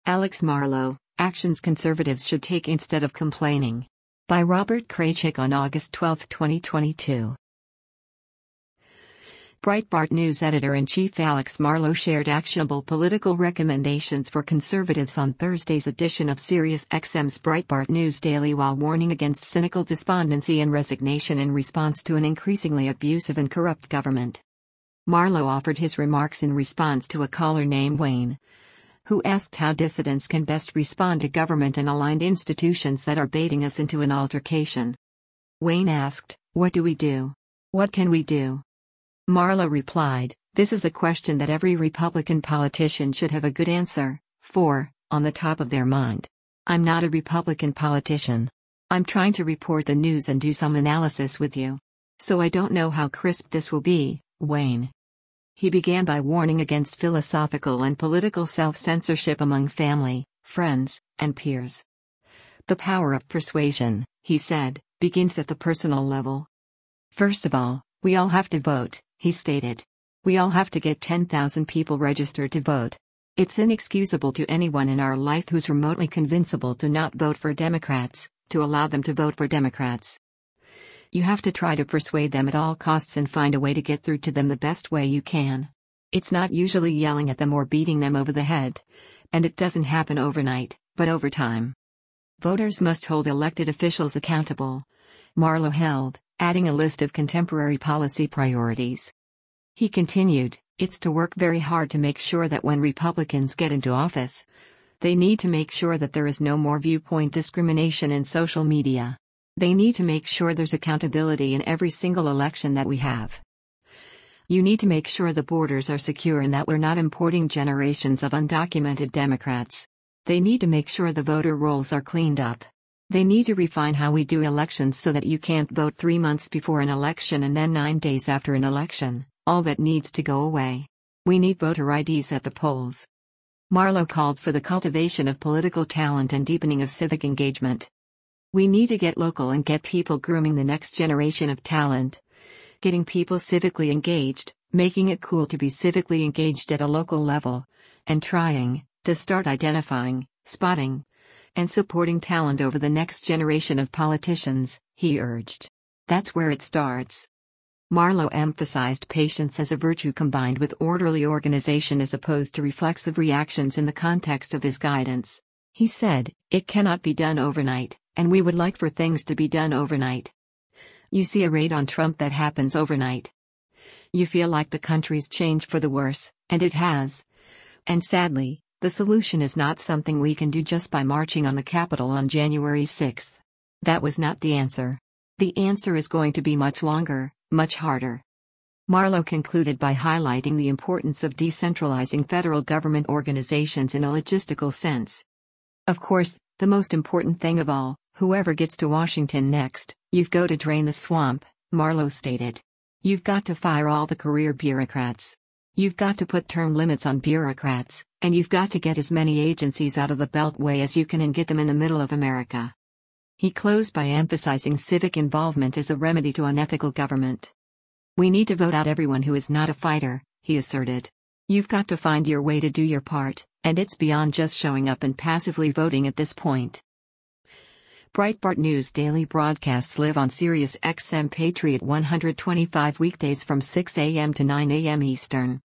Alex Marlow, Actions Conservatives Should Take Instead of Complaining. By Robert Kraychik on August 12, 2022. Breitbart News editor-in-chief Alex Marlow shared actionable political recommendations for conservatives on Thursday's edition of SiriusXM's Breitbart News Daily while warning against cynical despondency and resignation in response to an increasingly abusive and corrupt government. Marlow offered his remarks in response to a caller named Wayne, who asked how dissidents can best respond to government and aligned institutions that are baiting us into an altercation. Wayne asked, "What do we do? What can we do?" Marlow replied, "This is a question that every Republican politician should have a good answer for, on the top of their mind. I'm not a Republican politician. I'm trying to report the news and do some analysis with you. So I don't know how crisp this will be, Wayne." He began by warning against philosophical and political self-censorship among family, friends, and peers. "The power of persuasion," he said, "begins at the personal level. First of all, we all have to vote," he stated. "We all have to get 10,000 people registered to vote. It's inexcusable to anyone in our life who's remotely convincible to not vote for Democrats, to allow them to vote for Democrats. You have to try to persuade them at all costs and find a way to get through to them the best way you can. It's not usually yelling at them or beating them over the head. And it doesn't happen overnight, but over time. Voters must hold elected officials accountable," Marlow held, adding a list of contemporary policy priorities. He continued, "It's to work very hard to make sure that when Republicans get into office, they need to make sure that there is no more viewpoint discrimination in social media. They need to make sure there's accountability in every single election that we have. You need to make sure the borders are secure and that we're not importing generations of undocumented Democrats. They need to make sure the voter rolls are cleaned up. They need to refine how we do elections so that you can't vote 3 months before an election and then 9 days after an election. All that needs to go away. We need voter IDs at the polls." Marlow called for the cultivation of political talent and deepening of civic engagement. "We need to get local and get people grooming the next generation of talent. Getting people civically engaged, making it cool to be civically engaged at a local level, and trying to start identifying, spotting, and supporting talent over the next generation of politicians," he urged. "That's where it starts." Marlow emphasized patience as a virtue combined with orderly organization as opposed to reflexive reactions in the context of his guidance. He said, "It cannot be done overnight, and we would like for things to be done overnight. You see a raid on Trump that happens overnight. You feel like the country's changed for the worse, and it has. And sadly, the solution is not something we can do just by marching on the Capitol on January 6th. That was not the answer. The answer is going to be much longer, much harder." Marlow concluded by highlighting the importance of decentralizing federal government organizations in a logistical sense. "Of course, the most important thing of all, whoever gets to Washington next, you've got to drain the swamp," Marlow stated. "You've got to fire all the career bureaucrats. You've got to put term limits on bureaucrats, and you've got to get as many agencies out of the Beltway as you can and get them in the middle of America." He closed by emphasizing civic involvement as a remedy to unethical government. "We need to vote out everyone who is not a fighter," he asserted. "You've got to find your way to do your part, and it's beyond just showing up and passively voting at this point." Breitbart News Daily broadcasts live on SiriusXM Patriot 125 weekdays from 6 a.m. to 9 a.m. Eastern.